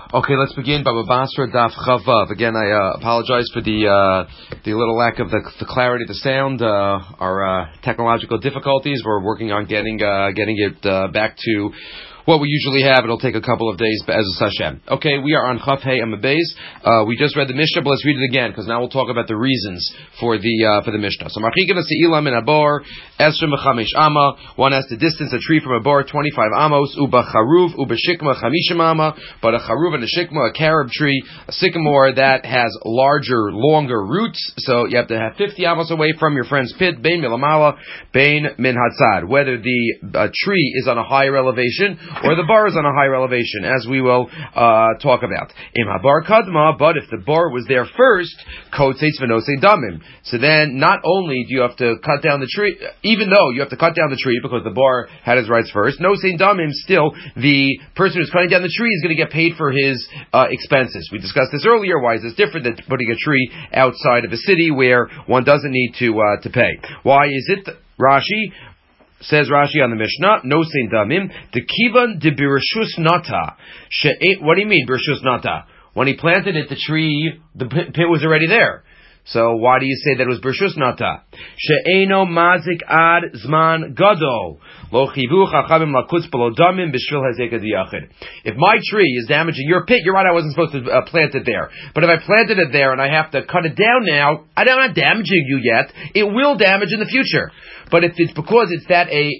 Okay, let's begin. Baba Basra Daf Chavav. Again, I apologize for the little lack of the clarity of the sound. Our technological difficulties. We're working on getting it back to what we usually have. It'll take a couple of days, but as a Hashem. Okay, we are on Chaf Hey Amabeis. We just read the Mishnah, but let's read it again, because now we'll talk about the reasons for the Mishnah. So, Machikana Se'ilam in Abor, Esrim Chamish Ama. One has to distance a tree from a bar 25 amos. Uba Charuv, Uba Shikma Chamishim Ama. But a Charuv and a Shikma, a carob tree, a sycamore that has larger, longer roots. So you have to have 50 amos away from your friend's pit. Bein Milamala, Bein Min Hatzad. Whether the tree is on a higher elevation or the bar is on a higher elevation, as we will talk about. Im habar kadma, but if the bar was there first, kotzeitz v'nosei damim. So then, not only do you have to cut down the tree, even though you have to cut down the tree because the bar had his rights first, nosei damim, still the person who's cutting down the tree is going to get paid for his expenses. We discussed this earlier. Why is this different than putting a tree outside of a city where one doesn't need to pay? Why is it? Rashi says Rashi on the Mishnah, no sein damim, the kivan de birshus nata. What do you mean, birshus nata? When he planted it, the tree, the pit was already there. So why do you say that it was birshus nata? She'eno mazik ad zman gadol. Lo chivu chachamim lakutz below damim b'shvil hazekah diyachid. If my tree is damaging your pit, you're right, I wasn't supposed to plant it there. But if I planted it there and I have to cut it down now, I'm not damaging you yet. It will damage in the future. But if it's because it's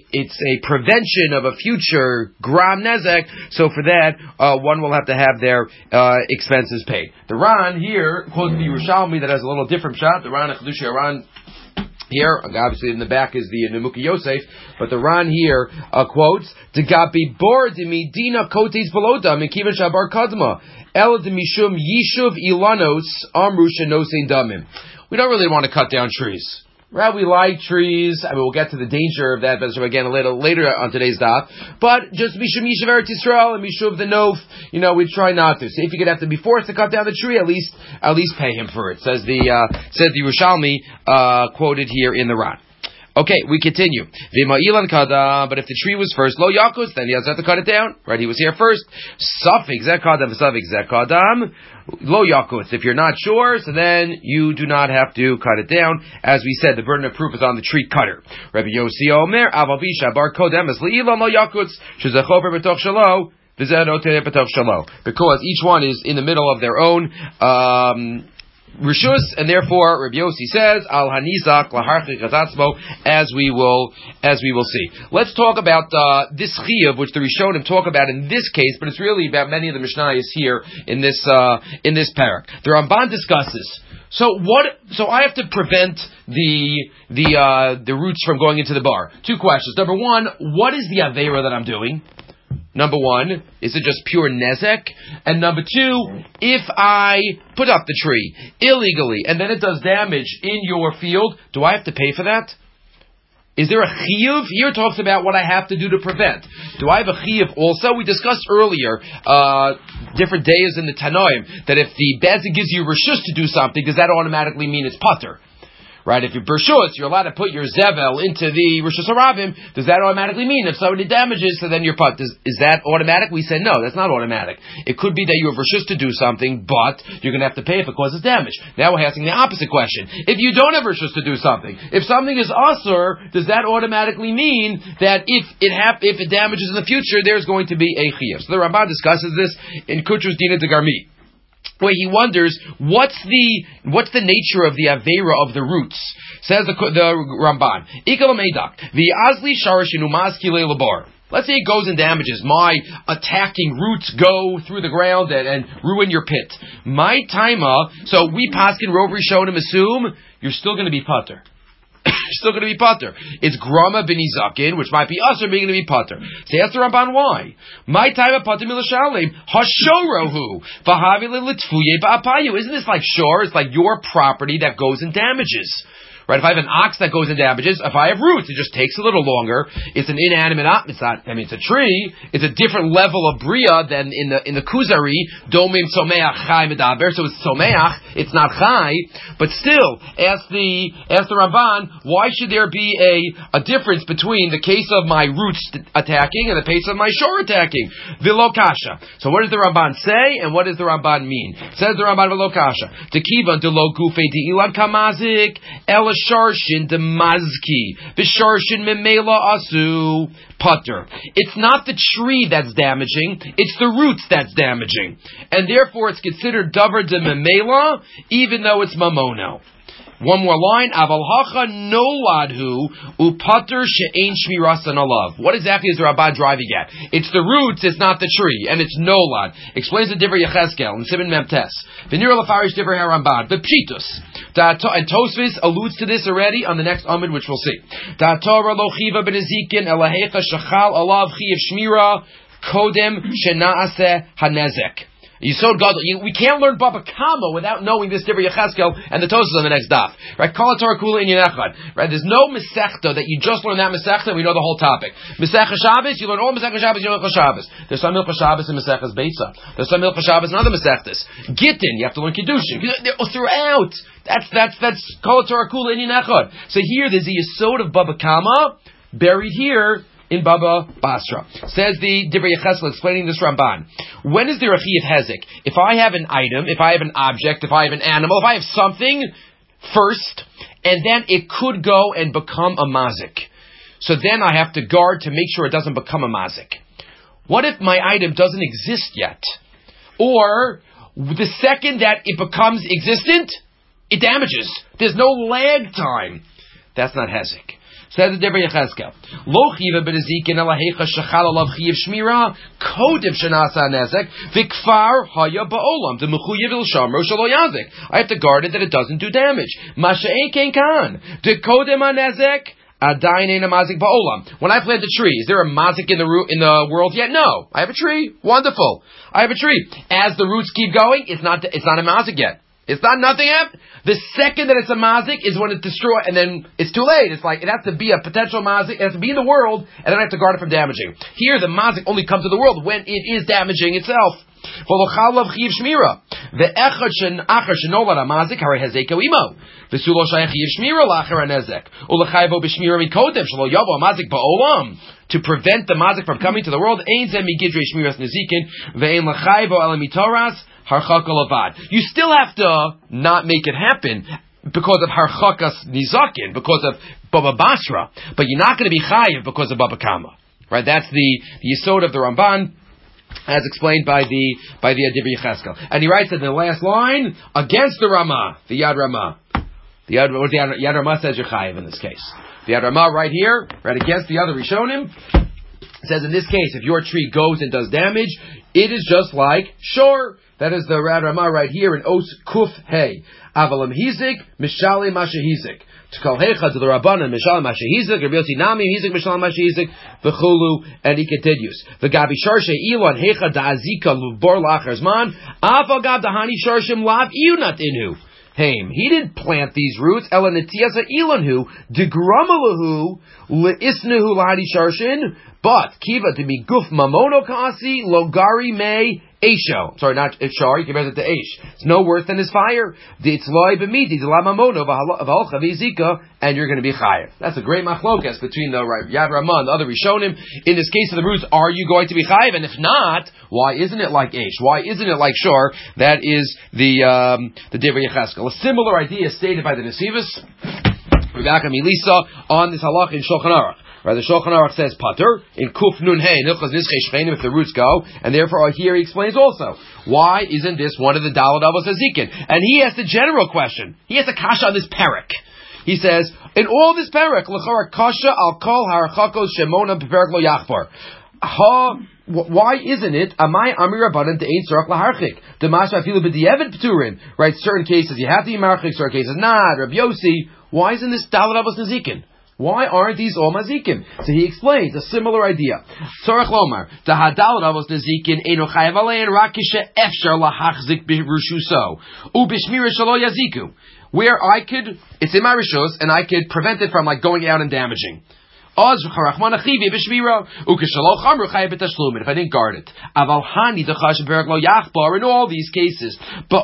a prevention of a future gram nezek, so for that, one will have to have their expenses paid. The Ran here quotes the Yerushalmi that has a little different shot. The Ran Chedushi Ran here, obviously in the back is the Nemuki Yosef, but the Ran here quotes, "Degabi bor de medina kotes beloda mekivan shabar kadma el de mishum yishuv ilanos amru shenosein damim." We don't really want to cut down trees. Right, we like trees. I mean, we'll get to the danger of that, but again, a little later on today's daf. But just Mishum Yishuv Eretz Yisrael and Mishum the Nof, we try not to. So if you're gonna have to be forced to cut down the tree, at least pay him for it. Says the Yerushalmi quoted here in the Ran. Okay, we continue. But if the tree was first, lo yakus, then he has to cut it down. Right, he was here first. Safik zekadam, safik zekadam, lo yakus. If you're not sure, so then you do not have to cut it down. As we said, the burden of proof is on the tree cutter. Rabbi Yossi Omer, Avabisha bar kodem es le'ilam lo yakus, shezechover betoch shalo, v'zeh betoch shalo. Because each one is in the middle of their own Rishus, and therefore Rabbi Yossi says al hanizak laharchi chazatzmo, as we will see. Let's talk about this chiyuv, which the Rishonim talk about in this case, but it's really about many of the Mishnayos here in this parak. The Ramban discusses. So I have to prevent the roots from going into the bar. Two questions. Number one, what is the aveira that I'm doing? Number one, is it just pure nezek? And number two, if I put up the tree illegally and then it does damage in your field, do I have to pay for that? Is there a chiyuv? Here it talks about what I have to do to prevent. Do I have a chiyuv also? We discussed earlier, different days in the Tanoim, that if the Bezdin gives you reshus to do something, does that automatically mean it's pater? Right, if you're bershus, you're allowed to put your zevel into the rishus harabim. Does that automatically mean if somebody damages, so then you're put? Is that automatic? We said no, that's not automatic. It could be that you have rishus to do something, but you're going to have to pay if it causes damage. Now we're asking the opposite question. If you don't have rishus to do something, if something is asur, does that automatically mean that if it damages in the future, there's going to be a chiyuv? So the Ramban discusses this in Kutrus Dina de Garmi, where he wonders what's the nature of the aveira of the roots. Says the Ramban, the azli sharashinu maskile labar. Let's say it goes and damages. My attacking roots go through the ground and ruin your pit. My taima, so we paskin rov rishonim assume you're still going to be pater. Still going to be pater. It's grama b'nizakin, which might be us, or being going to be pater. So ask the Ramban why. My time of pater milashalim hashorohu v'havi litfuye ba'apayu. Isn't this like shore? It's like your property that goes and damages. Right? If I have an ox that goes and damages, if I have roots, it just takes a little longer. It's an inanimate object. It's not. I mean, it's a tree. It's a different level of bria than in the kuzari. Domim someach chai medaber. So it's someach. It's not chai. But still, ask the Ramban, why should there be a difference between the case of my roots attacking and the case of my shore attacking? V'lo kasha. So what does the Ramban say, and what does the Ramban mean? Says the Ramban v'lo kasha. Tekiva de lo gufe de ilan kamazik el sharshin de mazki v'sharshin memela asu putter. It's not the tree that's damaging; it's the roots that's damaging, and therefore it's considered davar de memela, even though it's mamono. One more line. Aval hacha noladhu upater she'ein shmirasan alav. What exactly is the Ramban driving at? It's the roots, it's not the tree, and it's nolad. Explains the Divrei Yechezkel in Siman Memtes. V'nira lefarish Divrei Haramban. V'pshitus. And Tosfos alludes to this already on the next Amud, which we'll see. Da'atorah lo chiva b'nezikin elahecha shachal alav chiv shmira kodem shenaaseh hanezek. Yisod Gadol. We can't learn Baba Kama without knowing this Divrei Yechezkel and the Tosfos on the next daf. Right? Kol Torah Kula Inyan Echad. Right? There's no Masechta that you just learn that Masechta and we know the whole topic. Masechta Shabbos, you learn all Masechta Shabbos, you learn Hilchos Shabbos. There's some Hilchos Shabbos in Masechtas Beitza. There's some Hilchos Shabbos in other Masechtas. Gittin, you have to learn Kiddushin. Throughout. That's Kol Torah Kula Inyan Echad. So here there's a Yisod of Baba Kama buried here in Baba Basra. Says the Divrei Yechezkel explaining this Ramban. When is there a chi of hezek? If I have an item, if I have an object, if I have an animal, if I have something first, and then it could go and become a mazik. So then I have to guard to make sure it doesn't become a mazik. What if my item doesn't exist yet? Or the second that it becomes existent, it damages. There's no lag time. That's not hezek. Says the Divrei Yechezkel, Lo chiva b'nezikin elahecha shachal alav chiv shmira kodim shenasa nezek v'kfar haya ba'olam demechuyev il shamro shelo yazik. I have to guard it that it doesn't do damage. Masha'en ken kan de kodim anezek adayin ein mazik ba'olam. When I plant a tree, is there a mazik in the world yet? No. I have a tree. Wonderful. I have a tree. As the roots keep going, it's not a mazik yet. It's not nothing yet. The second that it's a mazik is when it's destroyed, and then it's too late. It's like, it has to be a potential mazik, it has to be in the world, and then I have to guard it from damaging. Here, the mazik only comes to the world when it is damaging itself. To prevent the mazik from coming to the world, you still have to not make it happen because of harchakas nizakin, because of Baba Basra, but you're not going to be chayiv because of Baba Kama. Right? That's the yesod of the Ramban, as explained by the Divrei Yechezkel. And he writes in the last line, against the Ramah, the Yad Ramah. Yad Ramah says you're chayiv in this case. The Yad Ramah right here, right against the other Rishonim, says in this case, if your tree goes and does damage, it is just like shore. That is the Yad Ramah right here in Os Kuf Hey. Avalam Hizik, Mishali Mashahizik. Tkal Hecha to the Rabbanan, Mishali Mashahizik, Rabbi Yossi Nami, Hizik, Mishali Mashahizik, V'chulu, and he continues. V'gabi Sharshe Ilon Hecha Da'azika Lubor Lacharzman, Avagab Dahani Sharshim Lav Iunat Inhu. He didn't plant these roots. Ela Netiasa Ilanhu, Degramalahu, Leisnahu Lahadi Sharshin, but Kiva to be Guf Mamono Kasi, Logari Me, Esho. Sorry, not Shar, he compares it to Esh. It's no worse than his fire. It's Loi Bemiti, La Mamono, Valcha Vizika, and you're going to be Chayev. That's a great machlokas between the Yad Ramah and the other Rishonim. In this case of the roots, are you going to be Chayev? And if not, why isn't it like Esh? Why isn't it like Shar? That is the Divrei Yechezkel. A similar idea stated by the Nesivos, Rebecca Milisa, on this halach in Shulchan Aruch. Right, the Shulchan Aruch says pater in Kuf Nun Hey Nilchos Nizchei Shchenim if the roots go, and therefore here he explains also why isn't this one of the Daled Avos Hazikin? And he asks the general question. He has a kasha on this parak. He says in all this parak l'chara kasha al kol harachakos shemona perak lo yachbar. Why isn't it amai amir rabbanan to ein tzarach laharchik demasha afilu b'diavad pturin? Right, certain cases you have to be marchik, certain cases not. Rabbi Yossi, why isn't this Daled Avos Hazikin? Why aren't these all mazikim? So he explains a similar idea. Tzarech lomar, the hadalad avos nazikin eno chayav alein rakisha efshar lahachzik b'rushuso ubishmira shalo yaziku. where it's in my rishus, and I could prevent it from like going out and damaging. If I didn't guard it. In all these cases,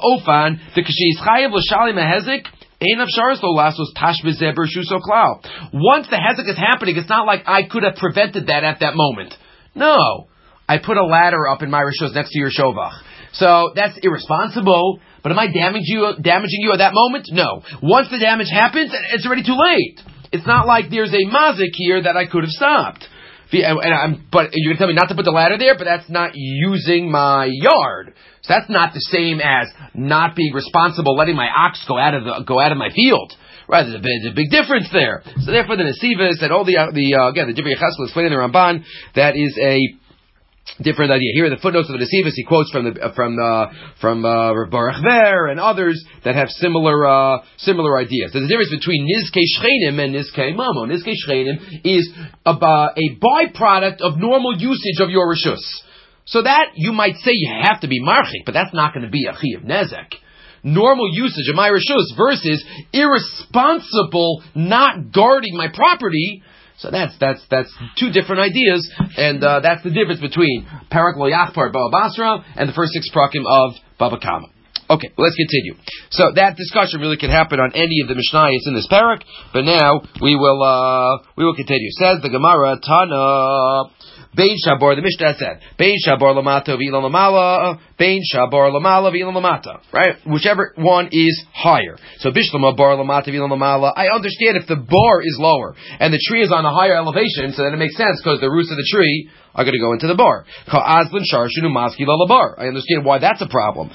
once the hezek is happening, it's not like I could have prevented that at that moment. No. I put a ladder up in my rishos next to your shovach. So that's irresponsible. But am I damaging you at that moment? No. Once the damage happens, it's already too late. It's not like there's a mazik here that I could have stopped. But you're going to tell me not to put the ladder there, but that's not using my yard. So that's not the same as not being responsible, letting my ox go out of my field. Right, there's a big difference there. So therefore, the Nesivos and all the Divrei Cheskel explaining the Ramban, that is a different idea. Here are the footnotes of the Nesivos. He quotes from Rav Baruch Ver and others that have similar ideas. There's a difference between Nizkei Shchenim and Nizkei Mamo. Nizkei Shchenim is a byproduct of normal usage of your rishus. So that you might say you have to be marchik, but that's not going to be a chi of nezek. Normal usage of my rishus versus irresponsible not guarding my property. So that's two different ideas, and that's the difference between Parak Lo Yachpar Baba Basra and the first 6 prakim of Baba Kama. Okay, well, let's continue. So that discussion really can happen on any of the Mishnayos in this parak, but now we will continue. Says the Gemara, Tana. Bein Shabor, the Mishnah said, Bein Shabor Lamata V'ilan Lamala, Bein Shabor Lamala V'ilan Lamata, right? Whichever one is higher. So Bishlama Bar Lamata V'ilan Lamala, I understand if the bar is lower, and the tree is on a higher elevation, so then it makes sense, because the roots of the tree are going to go into the bar. I understand why that's a problem.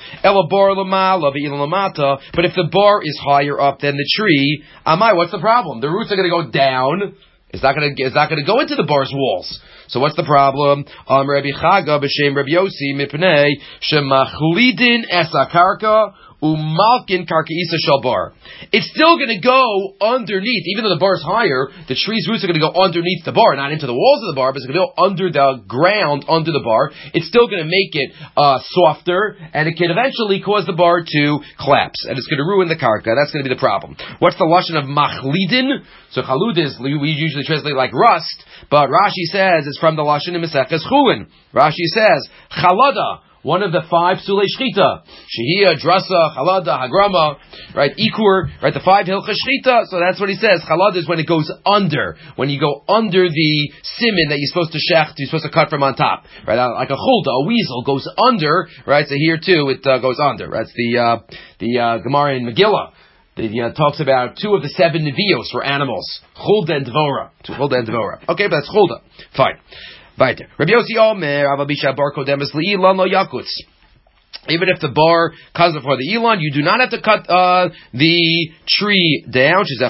But if the bar is higher up than the tree, what's the problem? The roots are going to go down. It's not going to go into the bar's walls. So what's the problem? Rabbi Chaga b'shem Rabbi Yossi mipnei shemachlidin es hakarka umalkin karkaisa shel bar. It's still going to go underneath, even though the bar is higher. The tree's roots are going to go underneath the bar, not into the walls of the bar, but it's going to go under the ground, under the bar. It's still going to make it softer, and it can eventually cause the bar to collapse, and it's going to ruin the karka. That's going to be the problem. What's the lashon of machlidin? So chalud is, we usually translate like rust, but Rashi says it's from the lashon in Maseches Chulin. Rashi says chalada, one of the 5 sulei shchita, shehiyah, drasa, chalada, hagrama, right, ikur, right, the 5 hilcha shchita. So that's what he says. Chalada is when it goes under, when you go under the simin that you're supposed to shecht, you're supposed to cut from on top, right, like a chulda, a weasel goes under, right. So here too it goes under. That's the Gemara in Megillah. It talks about 2 of the 7 nevios were animals, chulda and dvora. Okay, but that's chulda. Fine. Weiter. Rabbi Yossi Omer, Avabisha bar kodemes li'ilan lo yakutz. Even if the bar comes before the Elon, you do not have to cut the tree down. Because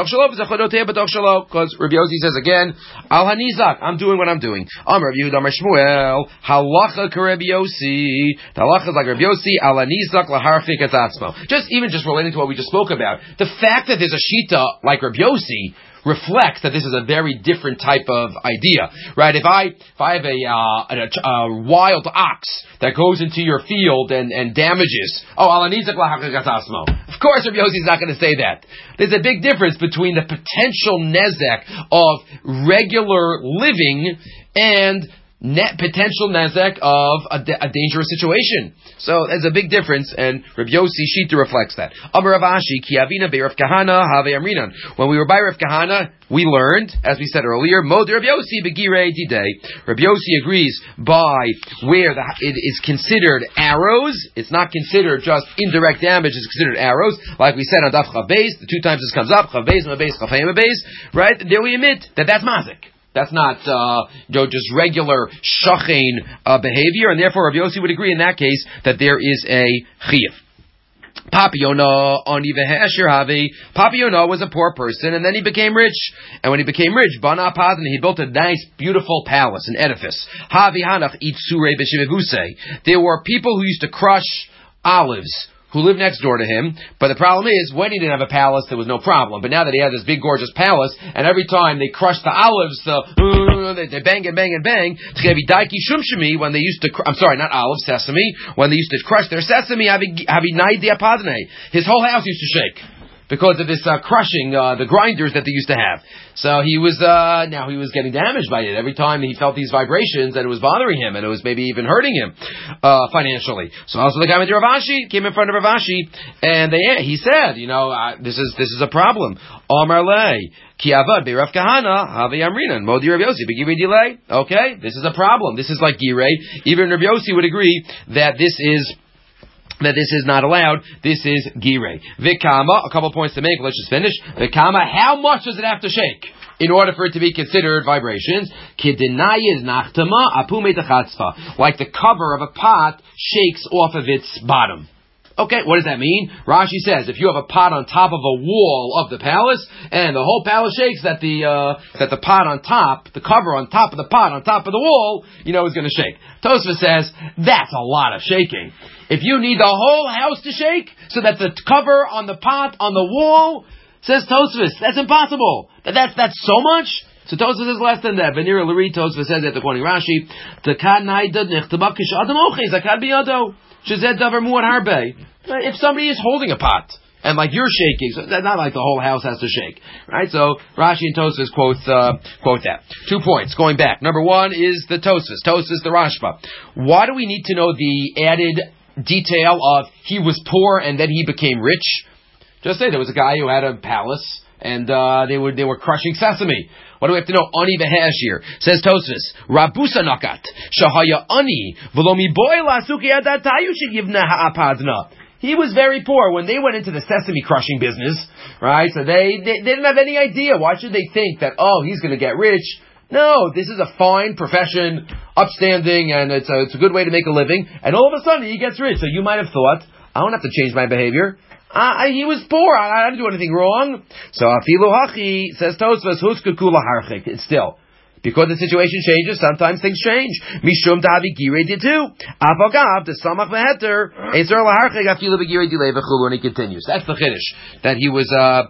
Rabbi Yossi says again, Al Hanizak, I'm doing what I'm doing. Rabbi Yehuda Amar Shmuel, Halacha Rabbi Yossi. The halacha is like Rabbi Yossi, Al Hanizak laharchik et atzmo. Just relating to what we just spoke about, the fact that there's a shita like Rabbi Yossi reflects that this is a very different type of idea, right? If I have a wild ox that goes into your field and damages, of course Rabbi Yossi is not going to say that. There's a big difference between the potential nezek of regular living and potential nezek of a dangerous situation. So there's a big difference, and Rabbi Yossi Shita reflects that. Amar Rav Ashi, Ki Avina Bei Rav Kahana Have Amrinan. When we were by Rav Kahana, we learned, as we said earlier, Mod Rav Yossi Begirei Didei. Rabbi Yossi agrees by where it is considered arrows. It's not considered just indirect damage. It's considered arrows, like we said on Daf Chav Beis. The 2 times this comes up, Chav Beis, Chav Beis, Chav Beis, right? There we admit that that's mazik. That's not just regular shachain behavior, and therefore Rabbi Yossi would agree in that case that there is a chiyuv. Papi Yonah was a poor person, and then he became rich. And when he became rich, Bana Padan, he built a nice, beautiful palace, an edifice. There were people who used to crush olives, who lived next door to him, but the problem is, when he didn't have a palace, there was no problem. But now that he had this big, gorgeous palace, and every time they crushed the olives, they bang and bang and bang, when they used to, not olives, sesame, when they used to crush their sesame, his whole house used to shake. because of this crushing, the grinders that they used to have. So he was now he was getting damaged by it every time he felt these vibrations, and it was bothering him, and it was maybe even hurting him financially. So also the guy went to Rav Ashi, came in front of Rav Ashi, and he said, this is a problem. Amar lei ki avad be Rav Kahana have amrinan modi Rav Yossi begirei delay. Okay, this is a problem. This is like girei. Even Rav Yossi would agree that this is not allowed. This is girei. Vikama, a couple of points to make. Let's just finish. Vikama, how much does it have to shake in order for it to be considered vibrations? Kidinayis nachtama apume techatzfa. Like the cover of a pot shakes off of its bottom. Okay, what does that mean? Rashi says, if you have a pot on top of a wall of the palace, and the whole palace shakes, that the pot on top, the cover on top of the pot on top of the wall, is going to shake. Tosfos says, that's a lot of shaking. If you need the whole house to shake, so that the cover on the pot on the wall, says Tosfos, that's impossible. That's so much? So Tosfos is less than that. Venira Lari, Tosfos says that, quoting Rashi, if somebody is holding a pot, and like you're shaking, so that's not like the whole house has to shake, right? So Rashi and Tosfos quote that. 2 points going back. Number one is the Tosfos the Rashba. Why do we need to know the added detail of he was poor and then he became rich? Just say there was a guy who had a palace and they were crushing sesame. What do we have to know? Ani v'hashir. Says Tosfos, Rabusa nakat shahaya ani v'lomi boy lasuki adatayu sheyivna ha'apadna. He was very poor when they went into the sesame crushing business, right? So they didn't have any idea. Why should they think that, he's going to get rich? No, this is a fine profession, upstanding, and it's a good way to make a living. And all of a sudden he gets rich. So you might have thought, I don't have to change my behavior. He was poor. I didn't do anything wrong. So afilu hachi, says Tosfos, huskukula harchik. It's still. Because the situation changes, sometimes things change. Mishum davi girei did too. Avagav the samach veheter. Ezer laharchik afilu begirei dilei v'chulu. And he continues. That's the chiddush. That he was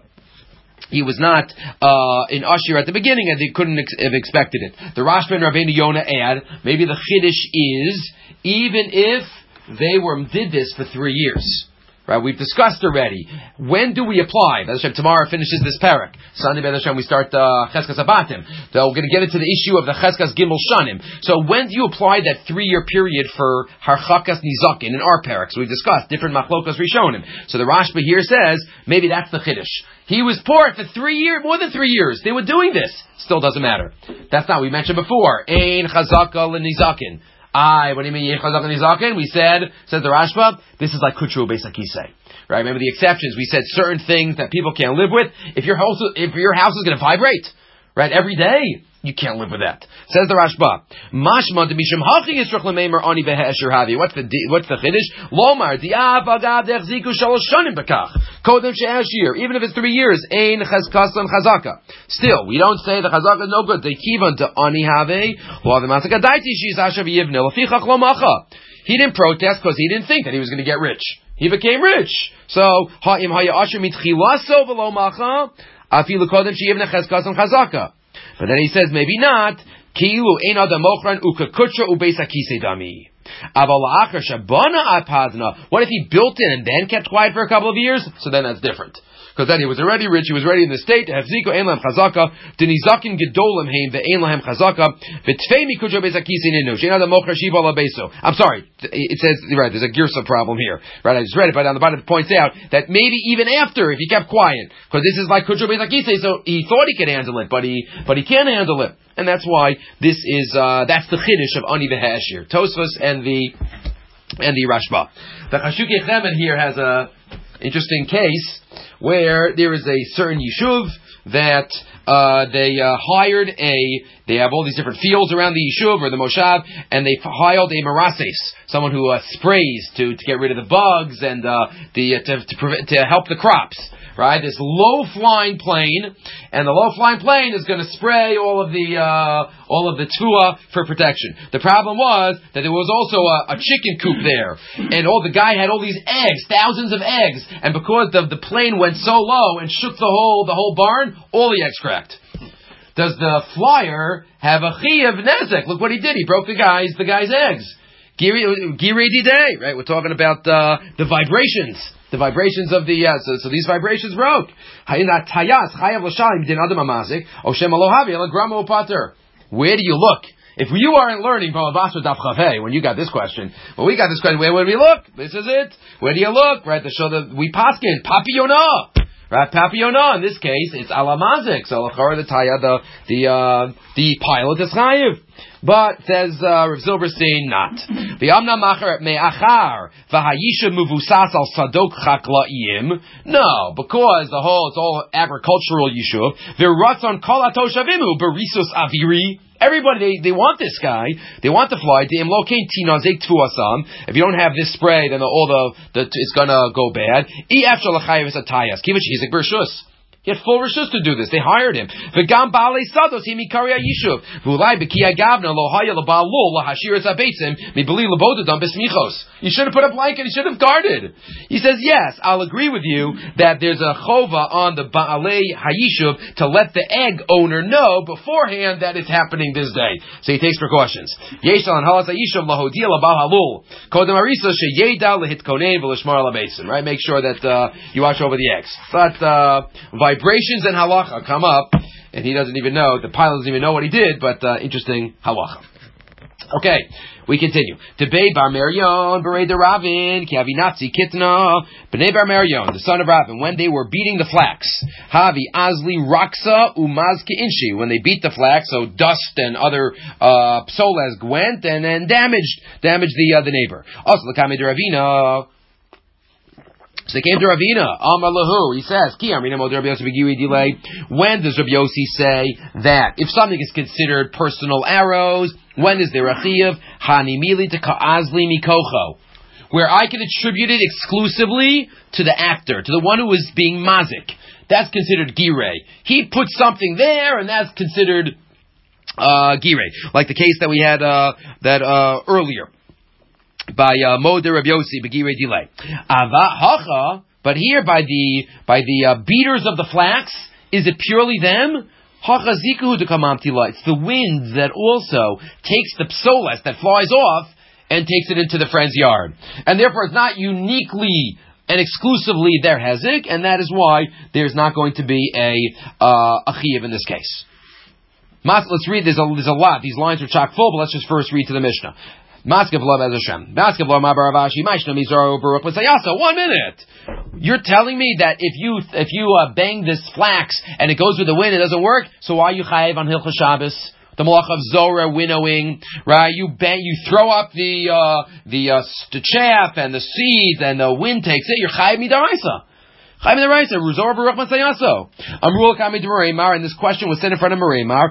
not in Ashir at the beginning, and they couldn't have expected it. The Rashba and Rabbeinu Yonah add, maybe the chiddush is, even if they did this for 3 years. Right, we've discussed already. When do we apply? Be'ez Hashem, tomorrow finishes this parak. Sunday, Be'ez Hashem, we start Cheskas Abatim. So we're going to get into the issue of the Cheskas Gimel Shanim. So when do you apply that 3-year period for Harchakas Nizakin in our parak? So we've discussed different Machlokas Rishonim. So the Rashba here says, maybe that's the Chiddush. He was poor for 3 years, more than 3 years. They were doing this. Still doesn't matter. That's not, we mentioned before. Ein Chazaka L'Nizakin. What do you mean, Yechazak and Nizakin? We said the Rashba, this is like Kutru Beis HaKisei. Right? Remember the exceptions. We said certain things that people can't live with. If your house is going to vibrate, right, every day, you can't live with that. Says the Rashba, Mashma de Mishum Hachi Yisrach L'Meimer Ani V'Hesher Havi. What's the Chiddush? Lomar Di'av Agav Dechziku Shalosh Shanim Bekach Kodem She'Hashir. Even if it's 3 years, Ein Chazkasan Chazaka. Still, we don't say the Chazaka is no good. They kivan to Ani Have Lo Avimasaka Daiti Shis Ashav Yivnil Afichach Lomacha. He didn't protest because he didn't think that he was going to get rich. He became rich. So Ha'im Haya Asher Mitchilaso V'Lomacha Afilu Kodem She'Yivne Chazkasan Chazaka. But then he says, maybe not. Kilu ein adam mochran ukakutra ubeis hakisei dami. Aval la'achar shabana apazna. What if he built it and then kept quiet for a couple of years? So then that's different. Because then he was already rich, he was already in the state. Hefziko ein lahem chazaka. Denizakin gedolim heim ve'ein lahem chazaka. V'tfei mikutra ubeis hakisei ninu. Shein adam mochran shiva labeso. I'm sorry. It says, right, there's a girsa problem here. Right, I just read it, but on the bottom it points out that maybe even after, if he kept quiet, because this is like kutra ubeis hakisei, so he thought he could handle it, but he can't handle it. And that's why this is, that's the chiddush of Ani v'Hashir. Tosfos and the Rashba. The Chashukei Chemed here has a interesting case where there is a certain yishuv that they have all these different fields around the yishuv or the moshav, and they hired a marases, someone who sprays to get rid of the bugs and to help the crops. Right, this low-flying plane, and the low-flying plane is going to spray all of the tuah for protection. The problem was that there was also a chicken coop there, and the guy had all these eggs, thousands of eggs, and because the plane went so low and shook the whole barn, all the eggs cracked. Does the flyer have a chiyuv nezek? Look what he did. He broke the guy's eggs. Girei didei, right? We're talking about the vibrations. The vibrations of the so these vibrations broke. Where do you look? If you aren't learning Bava Basra Daf Chavei, when you got this question, when we got this question, where would we look? This is it. Where do you look? Right, to show that we paskin papiyona. Right, papiyona. In this case, it's alamazik. So the taya, the pilot is chayiv. But says Rav Zilberstein, not. V'amna macher me'achar v'hayisha muvusas al sadok chaklaim. No, because it's all agricultural yishuv. V'ratzon kol atoshavimu berisus aviri. Everybody, they want this guy. They want the fly. If you don't have this spray, then it's gonna go bad. He had full reshus to do this. They hired him. You shouldn't have put a blanket. He should have guarded. He says, yes, I'll agree with you that there's a chova on the Baalei Hayishuv to let the egg owner know beforehand that it's happening this day. So he takes precautions. Right? Make sure that you watch over the eggs. But vibrations and halacha come up, and he doesn't even know, the pilot doesn't even know what he did, but interesting halacha. Okay, we continue. Debei bar Merion, berei de Ravin, ki avinatzi kitna, b'nei bar Merion, the son of Ravin, when they were beating the flax, havi azli raksa umaz inshi, when they beat the flax, so dust and other psolas went and then damaged the neighbor. Also, l'kamei de Ravina. So they came to Ravina, Amar Lahu, he says, when does Rabbi Yossi say that if something is considered personal arrows, when is there a chiyuv? Hanimili to ka'azli mikocho, where I can attribute it exclusively to the actor, to the one who is being mazik. That's considered girei. He put something there, and that's considered girei. Like the case that we had earlier. By Moder Rabbi Yossi begirei delay. Ava hacha, but here by the beaters of the flax, is it purely them? Hacha zikuhu dekamamtila. It's the wind that also takes the psolas that flies off and takes it into the friend's yard, and therefore it's not uniquely and exclusively their hezek, and that is why there's not going to be a chiyuv in this case. Let's read. There's a lot. These lines are chock full, but let's just first read to the Mishnah. 1 minute. You're telling me that if you bang this flax and it goes with the wind, it doesn't work. So why are you chayiv on Hilchos Shabbos? The malach of Zorah winnowing, right? You throw up the chaff and the seeds, and the wind takes it. You're chayiv midaraisa. And this question was said in front of Mareimar.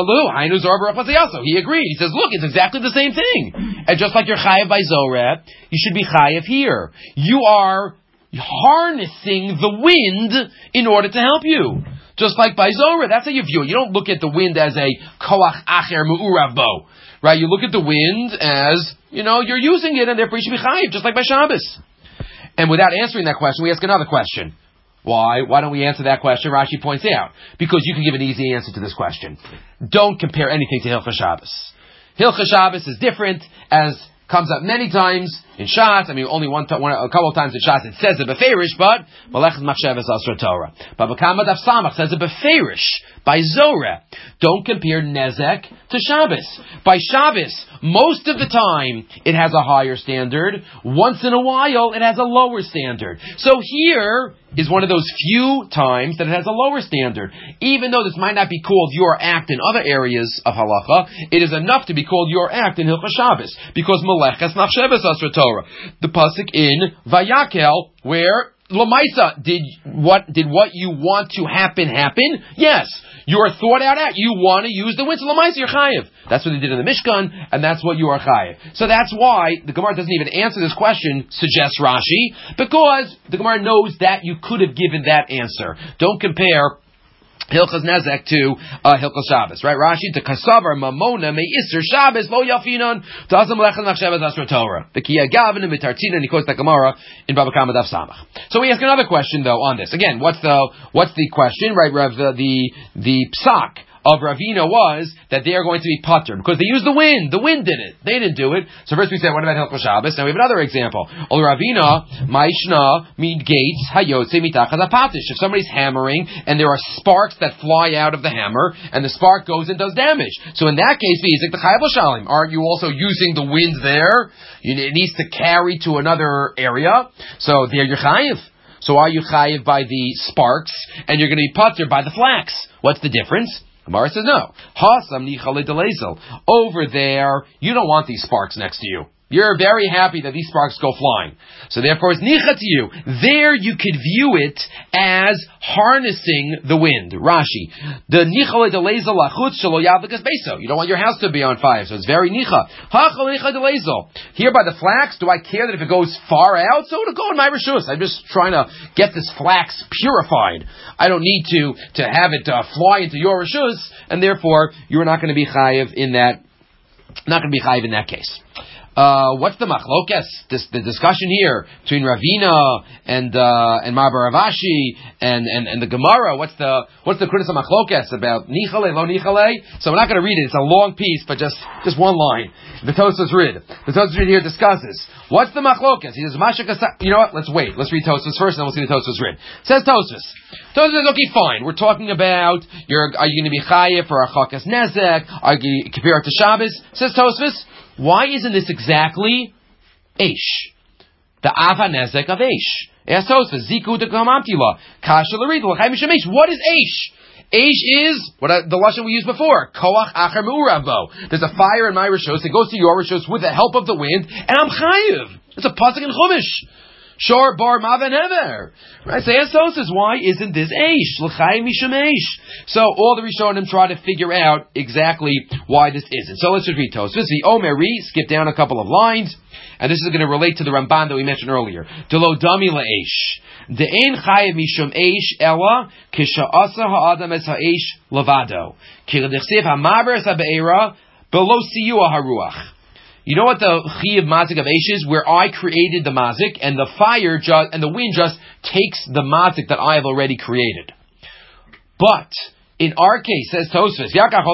He agreed. He says, look, it's exactly the same thing. And just like you're chayiv by Zorah, you should be chayiv here. You are harnessing the wind in order to help you. Just like by Zorah, that's how you view it. You don't look at the wind as a koach acher mu'urav bo. Right? You look at the wind as, you're using it, and therefore you should be chayiv, just like by Shabbos. And without answering that question, we ask another question. Why? Why don't we answer that question? Rashi points out. Because you can give an easy answer to this question. Don't compare anything to Hilchos Shabbos. Hilchos Shabbos is different, as comes up many times in Shas. I mean, only a couple of times in Shas it says it beferish, but Malechus Machshavas Asra Torah. But Bakama Daf Samach says it beferish by Zorah. Don't compare Nezek to Shabbos. By Shabbos, most of the time it has a higher standard. Once in a while, it has a lower standard. So here is one of those few times that it has a lower standard. Even though this might not be called your act in other areas of halacha, it is enough to be called your act in Hilchos Shabbos, because Melechas Machshavas Asra Torah. The pasuk in Vayakel, where Lamaisa, did what you want to happen? Yes. Your thought out act. You want to use the wind. So Lamaisa, you're chayiv. That's what they did in the Mishkan, and that's what you are chayiv. So that's why the Gemara doesn't even answer this question, suggests Rashi, because the Gemara knows that you could have given that answer. Don't compare Hilchos Nezek to Hilchos Shabbos, right? Rashi to Kasavar Mamona Me'Isser Shabbos Lo Yafinon Tazam Lechan Nachshavas Asra Torah. The Kiya Gavin and Mitartina, and he quotes that Gemara in Baba Kama Daf Samach. So we ask another question though on this. Again, what's the question, right? Rev, the psak of Ravina was that they are going to be patur because they used the wind. The wind did it. They didn't do it. So first we said, what about Hilchos Shabbos? Now we have another example. Ol Ravina, Maishna, Mid Gates, Hayotze, Mitachas Apatish. If somebody's hammering and there are sparks that fly out of the hammer and the spark goes and does damage. So in that case, V'yizik the Chayav L'Shalim. Aren't you also using the wind there? It needs to carry to another area. So there you're Chayav. So are you chayiv by the sparks, and you're going to be patur by the flax? What's the difference? Gemara says no. Over there, you don't want these sparks next to you. You're very happy that these sparks go flying. So therefore it's nicha to you. There you could view it as harnessing the wind. Rashi. The nicha le'delezel lachutz shelo yavlikas beso. You don't want your house to be on fire, so it's very nicha. Hachal nicha delezel. Here by the flax, do I care that if it goes far out? So it'll go in my rishus. I'm just trying to get this flax purified. I don't need to have it fly into your rishus, and therefore you're not going to be chayiv in that. Not going to be chayiv in that case. What's the machlokes? The discussion here between Ravina and Marbar Ravashi and the Gemara. What's the criticism machlokes about nichale lo nichale? So we're not going to read it. It's a long piece, but just one line. The Tosfos Rid. The Tosfos Rid here discusses what's the machlokes. He says mashakasa. You know what? Let's wait. Let's read Tosfos first, and then we'll see the Tosfos Rid. Says Tosfos. Tosfos says, okay, fine. We're talking about are you going to be chayiv for a chakas nezek? Are you compared to Shabbos? Says Tosfos. Why isn't this exactly Eish? The Ava Nezek of Eish. What is Eish? Eish is what the lashon we used before. Koach acher me'uravo. There's a fire in my rishos. It goes to your rishos with the help of the wind, and I'm chayiv. It's a pasuk in Chumash. Shor bar maven ever. Right? So Esos says, why isn't this Eish? L'chayim mishum Eish. So all the Rishonim try to figure out exactly why this isn't. So let's just read Tosfos. The Omeri, skip down a couple of lines, and this is going to relate to the Ramban that we mentioned earlier. Delo dami la'Eish. De'en chayiv mishum Eish ela kisha'asa ha'adam es ha'Eish levado. Ki l'dichsev ha'maber es ha'be'era below siyua haruach. You know what the chi of mazik of Eish is? Where I created the mazik, and the fire and the wind just takes the mazik that I have already created. But in our case, says Tosfos,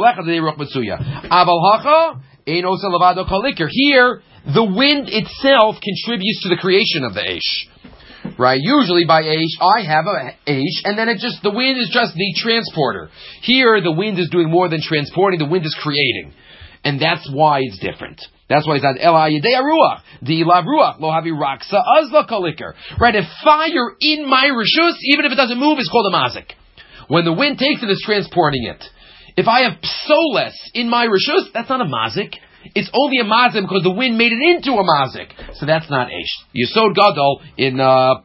here, the wind itself contributes to the creation of the Eish. Right? Usually by Eish, I have a Eish, and then the wind is just the transporter. Here, the wind is doing more than transporting, the wind is creating. And that's why it's different. That's why he says, Ela yedei ruach, di lav ruach, lo havi raksa azla kolikar. Right, a fire in my rishus, even if it doesn't move, is called a mazik. When the wind takes it, it's transporting it. If I have psoles in my rishus, that's not a mazik. It's only a mazik because the wind made it into a mazik. So that's not Eish. Yesod gadol in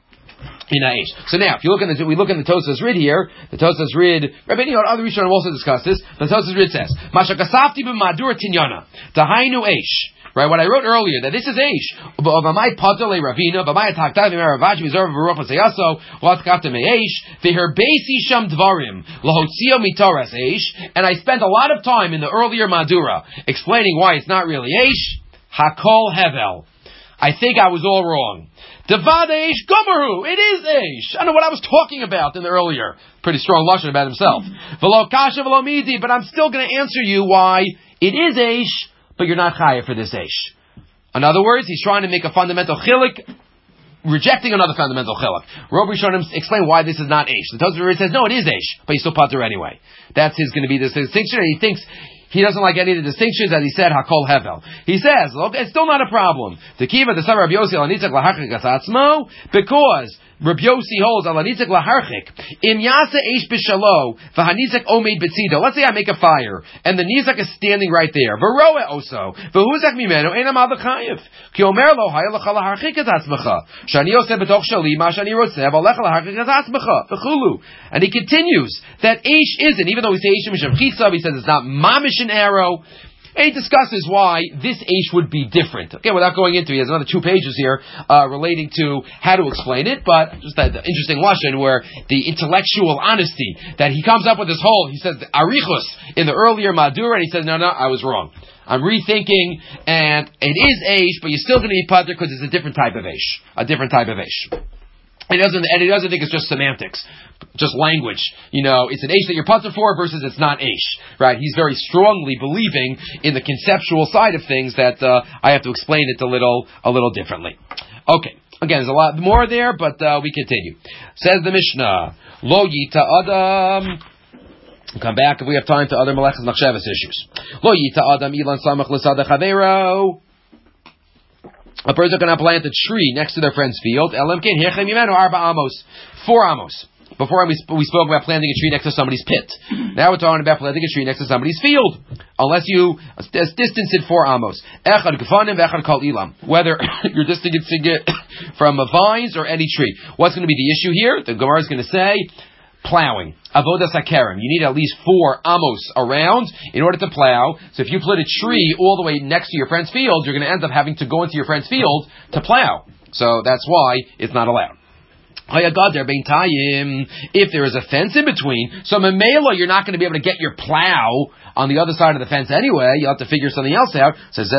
Aish. So now, if you look in we look in the Tosfos Rid here. The Tosfos Rid, Rabbi Yehuda, other Rishonim also discuss this. The Tosfos Rid says, "Mashakasafti b'madur tinyana dahainu Aish." Right, what I wrote earlier that this is Aish. B'may patale Ravina, b'may taktav b'meravash b'zor v'ruach v'seyaso v'atkaftem Aish v'herbeisi sham dvarim lahotzio mitaras Aish. And I spent a lot of time in the earlier Madura explaining why it's not really Aish. Hakol hevel. I think I was all wrong. Devad Eish Gomaru. It is Eish. I know what I was talking about in the earlier. Pretty strong lashon about himself. V'lo kasha v'lo midi. But I'm still going to answer you why it is Eish, but you're not chayav for this Eish. In other words, he's trying to make a fundamental chilik, rejecting another fundamental chilik. Rob Rishonim explain why this is not Eish. The Tosfos says, no, it is Eish, but he's still patur anyway. That's going to be the distinction, and he thinks he doesn't like any of the distinctions, as he said, Hakol Hevel. He says, look, it's still not a problem. Tekiva the son of Rabbi Yossi alanitzak laharchik asatzmo, because Rabbi Yossi holds alanitzak laharchik. Im yasa eish b'shalo v'hanitzak omeid b'tzido. Let's say I make a fire, and the nizak is standing right there. V'roe oso v'huzak mimenu enam al b'chayiv. Ki omer lo hayal l'cha laharchik asatzmecha. Shani yoseh b'toch shali ma shani rotzeh v'alecha laharchik asatzmecha. V'chulu. And he continues that eish isn't, even though we say eish misham chisav, he says it's not mamish an arrow. And he discusses why this Eish would be different. Okay, without going into it, he has another 2 pages here relating to how to explain it, but just that interesting lashon where the intellectual honesty that he comes up with this whole, he says arichus in the earlier Madura, and he says, no, I was wrong. I'm rethinking, and it is Eish, but you're still going to be patur because it's a different type of Eish. A different type of Eish. And he doesn't think it's just semantics, just language. It's an Aish that you're putzah for versus it's not Aish, right? He's very strongly believing in the conceptual side of things that I have to explain it a little differently. Okay, again, there's a lot more there, but we continue. Says the Mishnah, Lo Yita Adam. We'll come back if we have time to other Melechas Machshavas issues. Lo Yita Adam Ilan Samach L'Sada Chavero. A person cannot plant a tree next to their friend's field. 4 amos. Before we spoke about planting a tree next to somebody's pit. Now we're talking about planting a tree next to somebody's field. Unless you distance it 4 amos. Whether you're distancing it from vines or any tree. What's going to be the issue here? The Gemara is going to say, plowing. Avodas HaKerem. You need at least 4 amos around in order to plow. So if you plant a tree all the way next to your friend's field, you're going to end up having to go into your friend's field to plow. So that's why it's not allowed. If there is a fence in between, so Mamela, you're not going to be able to get your plow on the other side of the fence anyway. You'll have to figure something else out. Says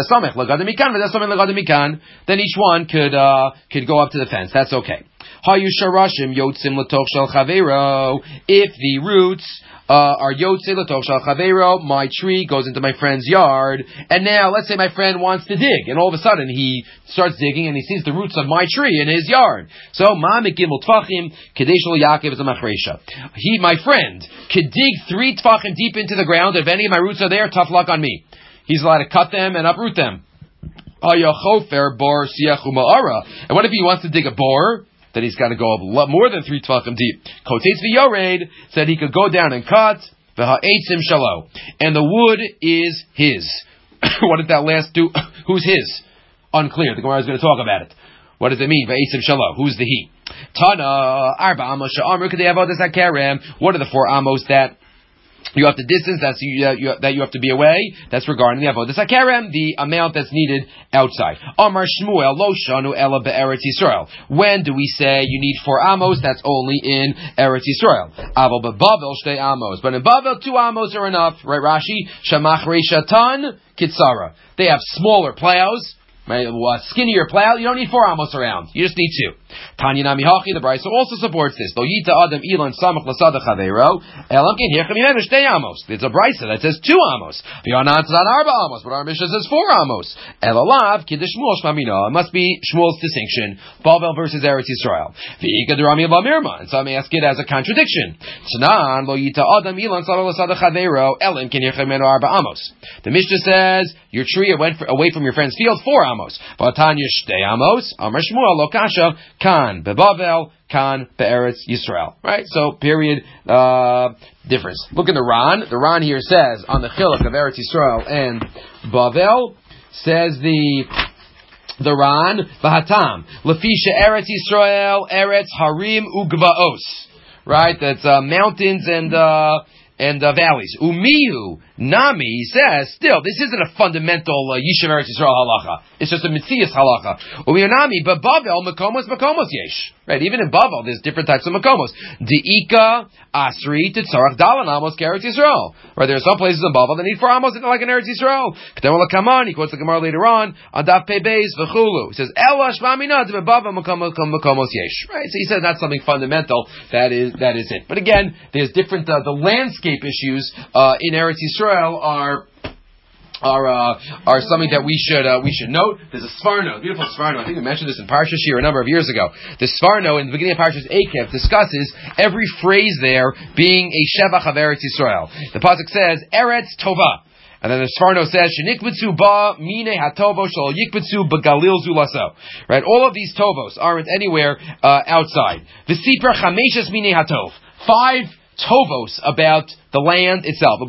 then each one could go up to the fence. That's okay. If the roots are Yotze L'Tov Shal Chaveiro, my tree goes into my friend's yard, and now let's say my friend wants to dig, and all of a sudden he starts digging and he sees the roots of my tree in his yard. So Ma Mikimul Tfachim Kadesh Lo Yaakov is a Machresha. My friend, could dig 3 Tfachim deep into the ground. If any of my roots are there, tough luck on me. He's allowed to cut them and uproot them. And what if he wants to dig a bore? Then he's got to go a lot more than 3 tefachim deep. Kotetz v'yored said he could go down and cut. V'ha'etzim shalo, and the wood is his. What did that last do? Who's his? Unclear. The Gemara is going to talk about it. What does it mean? V'ha'etzim shalo. Who's the he? Tana arba amos she'amru k'dei avodas hakerem. What are the 4 amos that you have to distance, that you have to be away? That's regarding the avodas hakerem, the amount that's needed outside. Amar Shmuel lo shanu ela be'eretz Yisrael. When do we say you need 4 amos? That's only in Eretz Yisrael. Aval beBavel shtei amos, but in Bavel 2 amos are enough. Right, Rashi? Shamach reishatan kitsara. They have smaller plows. Right, skinnier plow, you don't need 4 amos around. You just need 2. Tanya Nami Hachi, the Brisa also supports this. Lo Yita Adam Ilan Samach L'Sada Chaveiro. Elam Kin Hirchem Yimenu Shtei Amos. It's a Brisa that says 2 amos. V'yonan Tzad Arba Amos, but our Mishnah says 4 amos. Elalav Kiddush Shmuel Shmamina. It must be Shmuel's distinction. Bavel versus Eretz Yisrael. V'yika Derami Lamirma. And some ask it as a contradiction. Tznan Lo Yita Adam Ilan Samach L'Sada Chaveiro. Elam Kin Hirchem Yimenu Arba Amos. The Mishnah says your tree went away from your friend's field 4 amos. V'atanya Shtei Amos. Amar Shmuel Lo Kasha. Kan beBavel, kan beEretz Yisrael. Right? So, period, difference. Look in the Ran. The Ran here says, on the chiluk of Eretz Yisrael and Bavel, says the Ran, V'hatam, Lefisha Eretz Yisrael, Eretz Harim Ugvaos. Right? That's mountains and valleys. Umihu Nami, he says, still, this isn't a fundamental Yishuv Eretz Yisrael halacha. It's just a Metzias halacha. Umihu Nami, but Bavel, Makomos yesh. Right, even in Bavel, there's different types of Makomos. De'ika, Asri, Tetzarach, Dalan, Amos, Eretz Yisrael. Right, there are some places in Bavel that need 4 Amos like in Eretz Yisrael. Ketemol Kaman, he quotes the Gemara later on Daf Pei Beis, V'chulu. He says, Ela, Shmamina, Bavel, Makomos yesh. Right, so he says that's something fundamental. That is it. But again, there's different, the landscape issues, in Eretz Yisrael are something that we should note. There's a Sfarno, beautiful Sfarno. I think we mentioned this in Parsha Shir a number of years ago. The Sfarno in the beginning of Parsha's Eikev discusses every phrase there being a Shevach of Eretz Yisrael. The pasuk says Eretz Tova. And then the Sfarno says, Shenikbetzu ba mine hatovo shal yikbetzu begalil zulaso. Right? All of these tovos aren't anywhere outside. V'sipra chameshes mine hatov. 5 tovos about the land itself.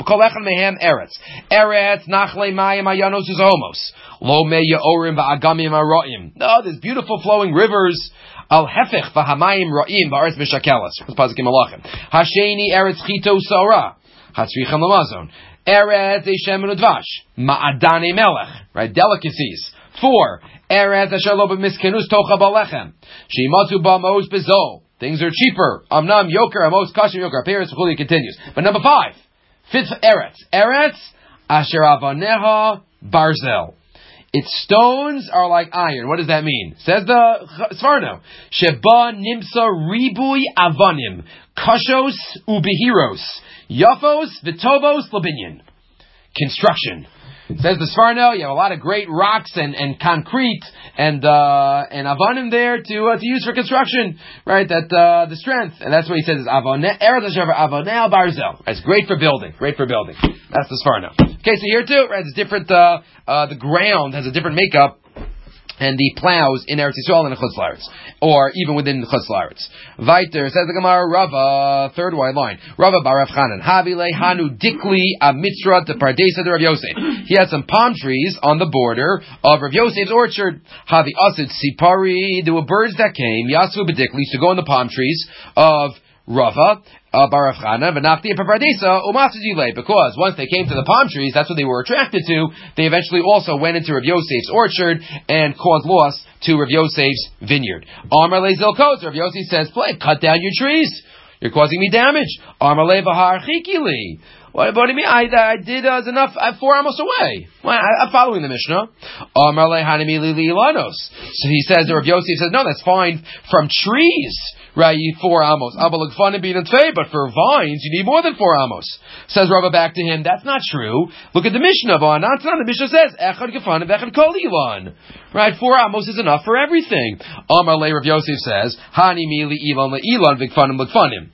Eretz nachle mayim ayanos uzomos. Lo me yaorim va'agamim aroim. No, there's beautiful flowing rivers. Al hefech v'hamayim roim va'aretz mishakelas. Pasuk Malachim. Hasheni eretz chito sora. Hatzrichem lamazon. Eretz eshem udvash. Ma'adane melech. Right, delicacies. 4. Eretz asher lo b'miskenus tocha balechem. Sheimatu ba'mos bezol. Things are cheaper. Amnam yoker, amos kashim yoker. Appearance, Chuli continues. But number 5, 5th Eretz. Eretz, asher avaneha barzel. Its stones are like iron. What does that mean? Says the Sforno. Sheba nimsa ribui avanim, kashos ubihiros, yafos vitovos labinyan. Construction. Says the Sforno, you have a lot of great rocks and concrete and avanim there to use for construction, right? That the strength, and that's what he says is avonel barzel. It's great for building. Great for building. That's the Sforno. Okay, so here too, right? It's different. The ground has a different makeup. And the plows in Eretz Yisrael and the Chutz La'aretz, or even within the Chutz La'aretz. Vayter says the Gemara, Rava, third white line. Rava bar Rav Chanan, Havile Hanu Dikli Amitzra to Pardesa de Rav Yosef. He had some palm trees on the border of Rav Yosef's orchard. Havi Asid Sipari. There were birds that came. Yasu Bedikli used to go in the palm trees of Rava. Bar Rav Chanan, V'nachti Pardesa Umasizile. Because once they came to the palm trees, that's what they were attracted to. They eventually also went into Rav Yosef's orchard and caused loss to Rav Yosef's vineyard. Amar Le Zilkot. Rav Yosef says, cut down your trees. You're causing me damage. Amar Le V'har Chikili. What do you mean? I did enough. I'm 4 amos away. Well, I'm following the Mishnah. Amar Le Hanami Lili Ilanos. So he says, Rav Yosef says, no, that's fine from trees. Right, 4 amos. But for vines, you need more than 4 amos. Says Rava back to him, that's not true. Look at the Mishnah. The Mishnah says, Echad Gefanim Vechad Kol Ilan. Right, 4 amos is enough for everything. Amar Le Rav Yosef says, Hani Mili Ilan LeIlan V'Gfanim L'Gfanim.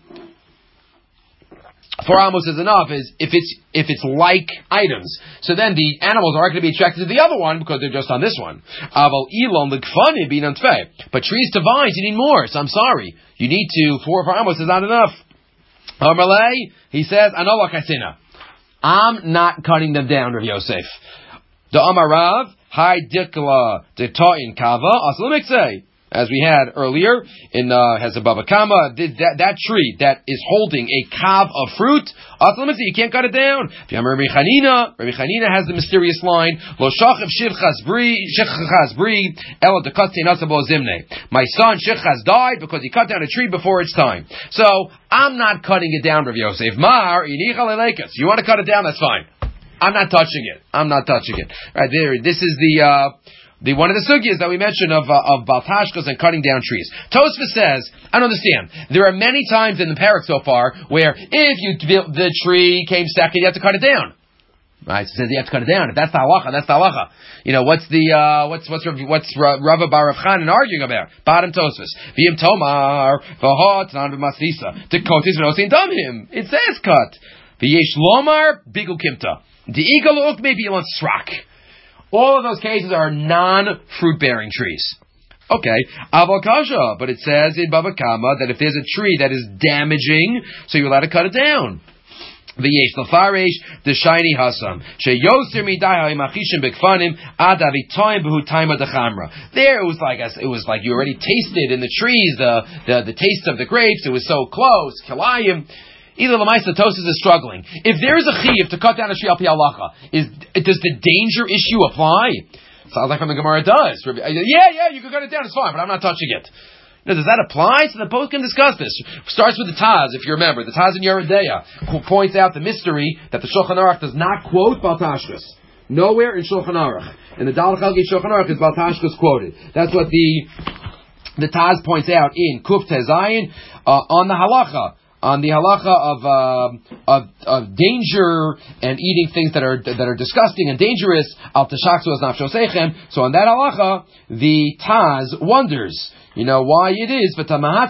4 amos is enough if it's like items. So then the animals aren't going to be attracted to the other one because they're just on this one. Aval ilon l'gfanim bin antfei. But trees to vines, you need more. So I'm sorry. You need 4 amos is not enough. Amalei, he says, Anola kasina. I'm not cutting them down, Rav Yosef. The Amarav, Hai Dikla, the Ta'in Kava, Aslamikse. As we had earlier in has a Baba Kama, that tree that is holding a kav of fruit, you can't cut it down. Rabbi Chanina has the mysterious line, Lo shachiv shivchas bri, ela dekatzein asabo zimne. My son Shivchas died because he cut down a tree before its time. So I'm not cutting it down, Rav Yosef. Mar inicha lelekas. You want to cut it down? That's fine. I'm not touching it. Right there. This is the one of the sugyas that we mentioned of baltashkas and cutting down trees. Tosfos says, I don't understand. There are many times in the parak so far where if the tree came second, you have to cut it down. Right? So it says you have to cut it down. If that's the halacha, that's the halacha. You know, what's Rava bar Rav Chanan arguing about? Bottom Tosfos. V'im tomar v'hot nan v'masisa. The kotis v'nosin damim. It says cut. V'yesh lomar bigu kimta. The eagle uk maybe on srak. All of those cases are non-fruit-bearing trees. Okay, avokasha, but it says in Bava Kama that if there's a tree that is damaging, so you're allowed to cut it down. V'yesh l'faresh the shiny hasam sheyoser midai ha'imachishim bekfanim ad avitoim b'hu taima dechamra. There it was like you already tasted in the trees the taste of the grapes. It was so close. Kilayim. Either Lamaisa Tosfos is struggling. If there is a chiyuv to cut down a tree al pi halacha, does the danger issue apply? Sounds like from the Gemara it does. Yeah, you can cut it down, it's fine, but I'm not touching it. Now, does that apply? So the post can discuss this. Starts with the Taz, if you remember. The Taz in Yeredeya points out the mystery that the Shulchan Aruch does not quote Baltashkas. Nowhere in Shulchan Aruch. In the Daled Chalgei Shulchan Aruch is Baltashkas quoted. That's what the Taz points out in Kuf Tezayin on the halacha. On the halacha of danger and eating things that are disgusting and dangerous, al tashaksu as nafsho seichem. So on that halacha, the Taz wonders, why it is. But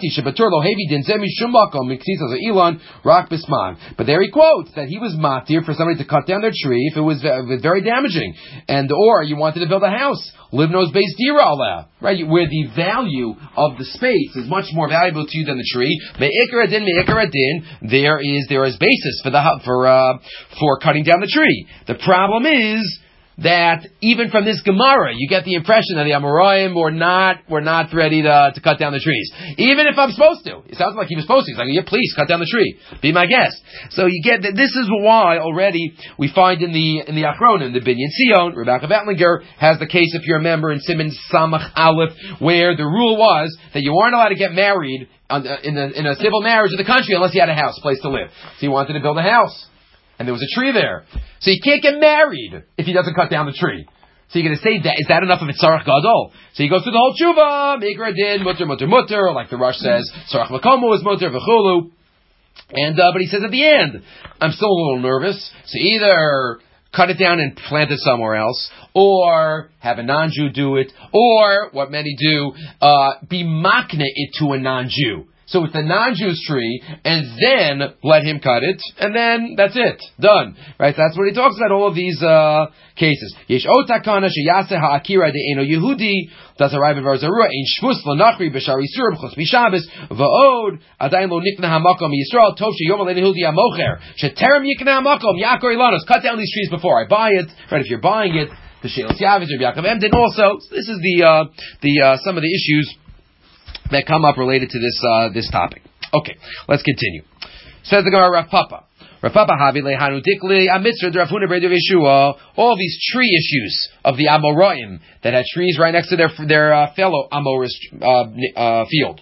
there he quotes that he was matir for somebody to cut down their tree if it was very damaging, or you wanted to build a house, livnos beis dira aleh, right? Where the value of the space is much more valuable to you than the tree. Me'ikar adin, there is basis for cutting down the tree. The problem is that even from this Gemara, you get the impression that the Amoraim were not ready to cut down the trees. Even if I'm supposed to. It sounds like he was supposed to. He's like, yeah, please, cut down the tree. Be my guest. So you get that this is why already we find in the Achronim, the Binyan Sion, Rebecca Vettlinger has the case, if you remember, in Siman Samach Aleph, where the rule was that you weren't allowed to get married in a civil marriage in the country unless you had a house, place to live. So he wanted to build a house. And there was a tree there. So he can't get married if he doesn't cut down the tree. So you're going to say that, is that enough of a tzarech gadol? So you go through the whole tshuva, mikra din, mutter, like the Rush says, tzarech makomo is mutter, v'chulu. And, but he says at the end, I'm still a little nervous, so either cut it down and plant it somewhere else, or have a non-Jew do it, or, what many do, be makne it to a non-Jew. So it's the non-Jew's tree, and then let him cut it, and then that's it. Done. Right? That's what he talks about, all of these cases. Yesh otakana sheyase ha'akira de'eno Yehudi, das arrive var zarua, ein shvus l'nachri b'shar yisur b'chos b'shabes, v'od, adayin lo nikna ha'makom yisrael, tov sheyom alein Yehudi ha'mocher, sheterem yikna ha'makom, yakor ilanos, cut down these trees before I buy it. Right? If you're buying it, the Shelos Yaviz, Rabbi Yaakov Emden also, this is the some of the issues that come up related to this topic. Okay, let's continue. Says the Gemara, Rav Papa Havi Lehanu Dikli Amitzra Rav Huna B'Rav Yeshua. All these tree issues of the Amoraim that had trees right next to their fellow Amorist field.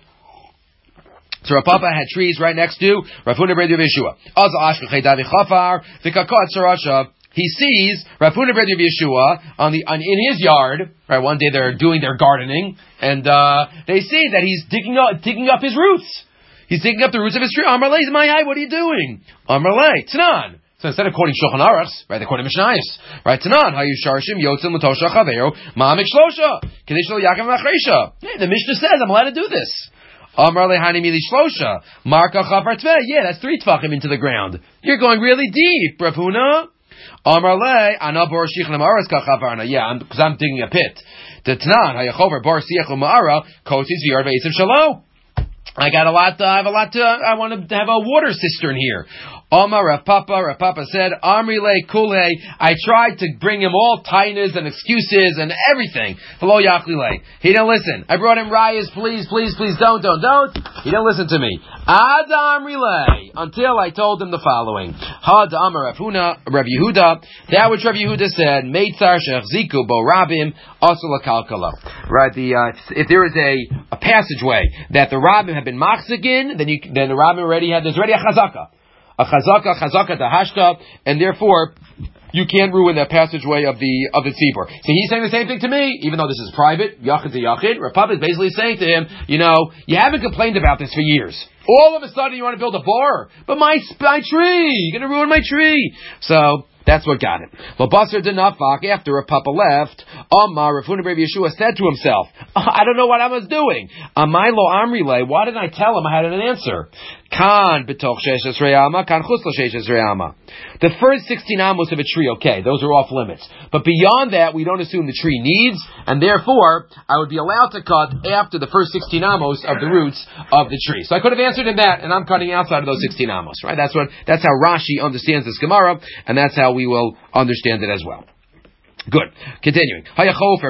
So Rav Papa had trees right next to Rav Huna B'Rav Yeshua. Az Ashkechei Davi Chafar V'Kakot Sarasha. He sees Rav Huna ben Yeshua in his yard. Right, one day they're doing their gardening, and they see that he's digging up his roots. He's digging up the roots of his tree. Amar lei, my eye, what are you doing? Amar lei, Tanan. So instead of quoting Shulchan Aruch, right, they're quoting Mishnayos. Right, Tanan, Hayu Sharshim Yotzim L'Tosha Chavero Ma'amik Shlosha Kadesh Lo Yaakov Machresha. The Mishnah says I'm allowed to do this. Amar lehani mili shlosha Marka Chafar Tveh. Yeah, that's 3 tefachim into the ground. You're going really deep, Rav Huna. Amarle, anabor shichlem aras kachavarna. Yeah, because I'm digging a pit. The Tanan hayachover bar siachlem ma'ara kotis v'yard ve'esav shalo. I want to have a water cistern here. Omar Rav Papa said, Amrile Kule, I tried to bring him all tainas and excuses and everything. Hello Yachlile. He didn't listen. I brought him rayas, please, don't. He didn't listen to me. Ad Amrile, until I told him the following. Had Amar Rav Yehuda, that which Rav Yehuda said, Meitzar Shechziku Bo Rabim, Asula Kalkala. Right, if there is a passageway that the Rabim have been machzik in, then the Rabim there's already a chazaka. A chazaka tahashka, and therefore you can't ruin that passageway of the tzibur. So he's saying the same thing to me, even though this is private, yachid to yachid. Rav Papa is basically saying to him, you haven't complained about this for years. All of a sudden you want to build a bar, but my tree, you're going to ruin my tree. So that's what got him. Basar denafak, after Rav Papa left, Amar Rav Huna ben Yeshua said to himself, I don't know what I was doing. Amai lo amrile, why didn't I tell him I had an answer? Kan betoch sheishes re'ama, kan chus lo sheishes re'ama. The first 16 amos of a tree, okay, those are off limits. But beyond that, we don't assume the tree needs, and therefore, I would be allowed to cut after the first 16 amos of the roots of the tree. So I could have answered him that, and I'm cutting outside of those 16 amos, right? That's how Rashi understands this Gemara, and that's how we will understand it as well. Good. Continuing. The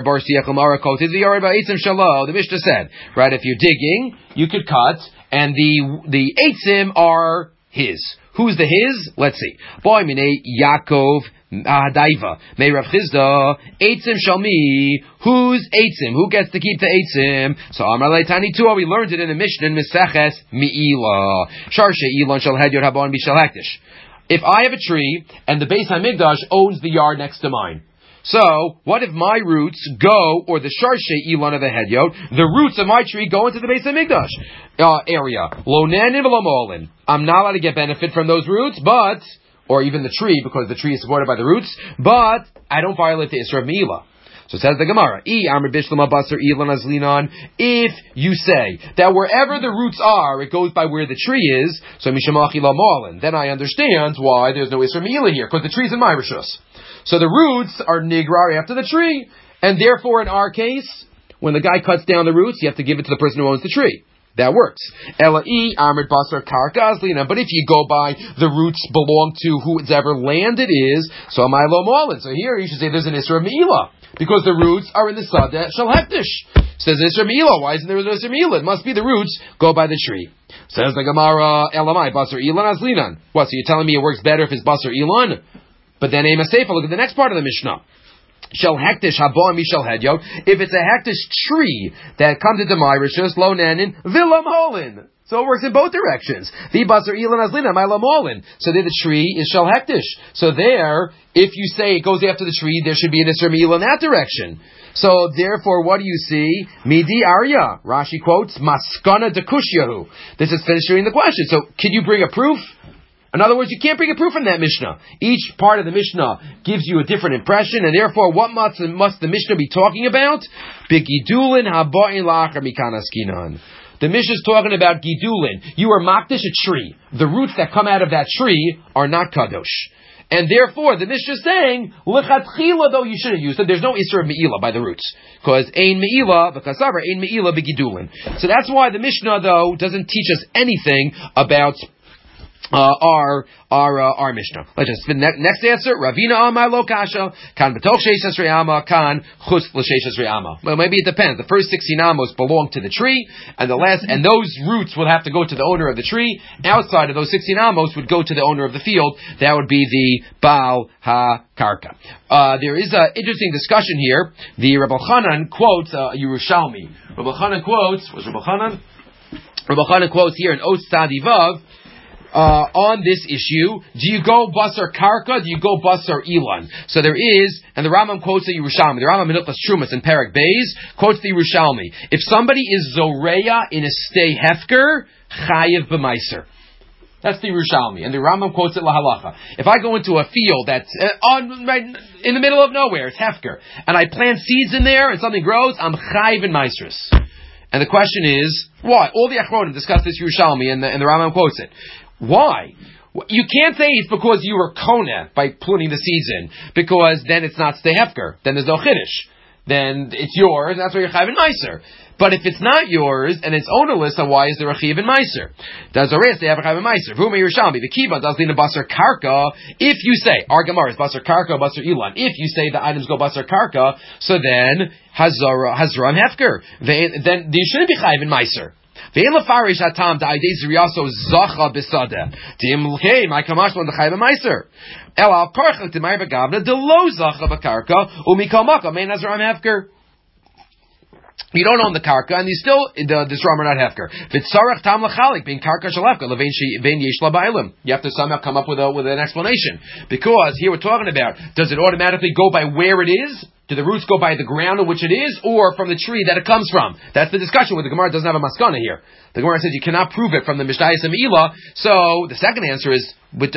Mishnah said, right, if you're digging, you could cut, and the eitzim are his. Who's the his? Let's see. Boy minei Yaakov Daiva. May Rav Chizda eitzim shalmi. Who's eitzim? Who gets to keep the eitzim? So Amar Leitani too. We learned it in the Mishnah in Meseches Mi'ila. Sharshe Ilon shal Hedyot Habon Bishal Hektish. If I have a tree and the Beis Hamikdash owns the yard next to mine, so what if my roots go, or the Sharshe Ilon of the Hedyot, the roots of my tree go into the Beis Hamikdash area? Lo nanin v'lo molin. I'm not allowed to get benefit from those roots, or even the tree, because the tree is supported by the roots, but I don't violate the Isra of Me'ilah. So says the Gemara, if you say that wherever the roots are, it goes by where the tree is, so Mishamachi la Malin, then I understand why there's no Isra Me'ilah here, because the tree's in my Rishus. So the roots are nigrar after the tree, and therefore in our case, when the guy cuts down the roots, you have to give it to the person who owns the tree. That works. But if you go by the roots belong to whoever land it is, so am I lo malin. So here you should say there's an Isra Me'ilah, because the roots are in the Sadeh Shel Hektish. Says Isra Me'ilah. Why isn't there an Isra Me'ilah? It must be the roots go by the tree. Says the Gemara, Elamai Basar Ilan Azlinan. What? So you're telling me it works better if it's Basar Ilan? But then Ema Seifa, look at the next part of the Mishnah. Shel hektish haboim mishel hedyot. If it's a hektish tree that comes into my rishus lo nanin vilam holin. So it works in both directions. The basar ilan azlina my lamolin. So there the tree is shel hektish. So there, if you say it goes after the tree, there should be an isra meila in that direction. So therefore, what do you see? Midi arya. Rashi quotes maskana dekushyahu. This is finishing the question. So can you bring a proof? In other words, you can't bring a proof from that Mishnah. Each part of the Mishnah gives you a different impression, and therefore, what must the Mishnah be talking about? Begidulin haboin lachar mikanaskinan. The Mishnah is talking about gidulin. You are makdish a tree. The roots that come out of that tree are not kadosh. And therefore, the Mishnah is saying, lechatchila, though you shouldn't use them, there's no isra of me'ila by the roots. Because ein me'ila, v'kasavar, ein me'ila begidulin. So that's why the Mishnah, though, doesn't teach us anything about our Mishnah. Let's just next answer. Ravina Amar Lo Kasha Kan B'toch Sheishes Re'ama Kan Chutz L'Sheishes Re'ama. Well, maybe it depends. The first 16 amos belong to the tree, and those roots will have to go to the owner of the tree. Outside of those 16 amos would go to the owner of the field. That would be the Baal HaKarka. There is an interesting discussion here. The Rabbi Chanan quotes Yerushalmi. Rabbi Chanan quotes. What's Rabbi Chanan? Rabbi Chanan quotes here in Oz Tzadivav. On this issue, do you go basar karka? Do you go basar ilan? So there is, and the Rambam quotes the Yerushalmi. The Rambam in Hilchos Trumas in Perek Beis quotes the Yerushalmi. If somebody is zoreya in a stay hefker, chayiv b'maiser. That's the Yerushalmi, and the Rambam quotes it lahalacha. If I go into a field that's right in the middle of nowhere, it's hefker, and I plant seeds in there and something grows, I'm chayiv in maisrus. And the question is, why? All the Achronim discuss this Yerushalmi, and the Rambam quotes it. Why? You can't say it's because you were koneh by putting the seeds in, because then it's not stay hefker. Then there's no chiddush. Then it's yours, and that's why you're chayiv in meiser. But if it's not yours and it's ownerless, then why is there a chayiv in meiser? Does the rest they have a chayiv in meiser? V'uma Yerushalmi v'kiva does lina basar karka. If you say our gemara is basar karka, basar ilan. If you say the items go basar karka, so then hazram hefker. Then you shouldn't be chayiv in meiser. Ve'en lefarish hatam da'idei zriyaso zacha b'sadeh. T'imlkei my kamashlan d'chayv b'meiser. El al karchak t'may b'gavna d'lo zacha b'karka u'mikal maka mein hazram hefker. You don't own the karka, and you still the ram are not hefker. V'tzarach tam lachalik bein karka shalefka levein yesh la ba'ilim. You have to somehow come up with an explanation, because here we're talking about, does it automatically go by where it is? Do the roots go by the ground in which it is, or from the tree that it comes from? That's the discussion. Where the Gemara doesn't have a maskana here. The Gemara says you cannot prove it from the Mishnayos and Meila. So the second answer is,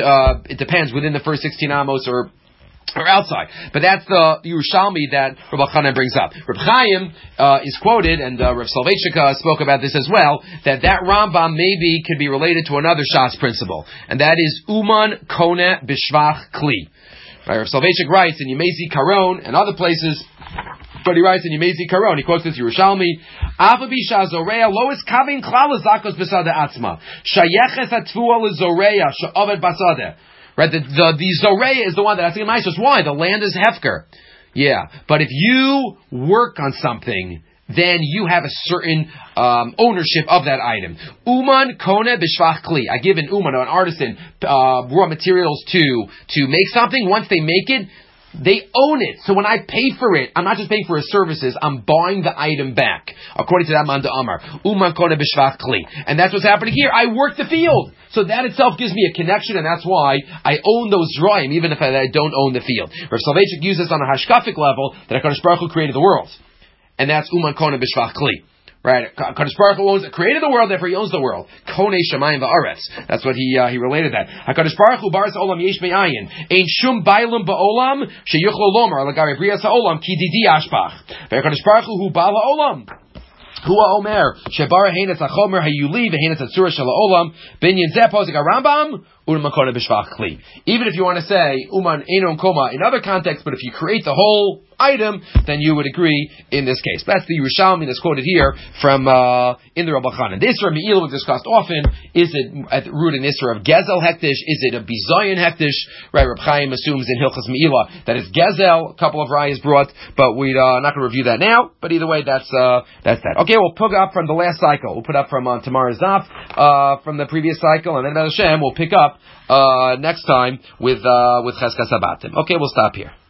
it depends within the first 16 amos or outside. But that's the Yerushalmi that Rabbi Chanan brings up. Reb Chaim is quoted, and Rav Soloveitchik spoke about this as well, that Rambam maybe could be related to another Shas principle, and that is Uman Kone Bishvach Kli. Right, Rav Soloveitchik writes in Yemezi Karon and other places, but he writes in Yemezi Karon, he quotes this Yerushalmi, Avabi Shazoreya Lois Kavin Klala Zakos Besada Atzma Shayeches Atvua Lizoreya Sha'ovet Basada. Right, the Zoreya is the one that's in Maisos. Why? The land is hefker. Yeah, but if you work on something, then you have a certain ownership of that item. Uman kone b'shvach kli. I give an uman, an artisan, raw materials to make something. Once they make it, they own it. So when I pay for it, I'm not just paying for his services, I'm buying the item back. According to that Manda Amar. Uman kone b'shvach kli. And that's what's happening here. I work the field. So that itself gives me a connection, and that's why I own those Zra'im, even if I don't own the field. Rav Soloveitchik uses this on a hashkafic level, that HaKadosh Baruch Hu created the world. And that's Uman Kone B'Shvach Kli. Right? HaKadosh Baruch Hu created the world, therefore he owns the world. Kone Shamayim V'Aretz. That's what he related that. HaKadosh Baruch Hu Baras Olam Yesh Me'ayin. Ein Shum Bailam Ba'olam Sheyuchlo Lomar L'Gari Brias HaOlam Ki Didi Ashpach. HaKadosh Baruch Hu Ba'al HaOlam. Hua Omer Shebara Heinetz HaChomer HaYuli V'Heinetz HaTzura Shel HaOlam Binyan Zeh Posek HaRambam Uman Kone B'Shvach Kli. Even if you want to say Uman Einon Koma in other contexts, but if you create the whole item, then you would agree in this case. That's the Yerushalmi that's quoted here from in the Rabbi Chanan. The Isra Me'il we've discussed often. Is it at the root an Isra of Gezel Hektish? Is it a Bizayin Hektish? Right, Reb Chaim assumes in Hilchas Me'ila that it's Gezel. A couple of rayas brought, but we're not going to review that now. But either way, that's that. Okay, we'll pick up from the last cycle. We'll put up from tomorrow's daf from the previous cycle, and then Hashem we'll pick up next time with Cheskas Habatim. Okay, we'll stop here.